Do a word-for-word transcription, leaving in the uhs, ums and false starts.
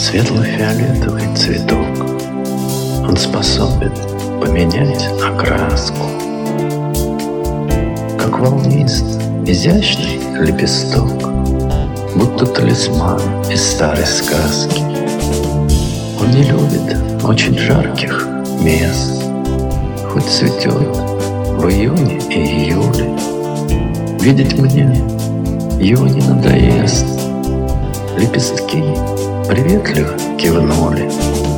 Светло-фиолетовый цветок, он способен поменять окраску, как волнист изящный лепесток, будто талисман из старой сказки. Он не любит очень жарких мест, хоть цветет в июне и июле. Видеть мне его не надоест. Лепестки приветливо кивнули.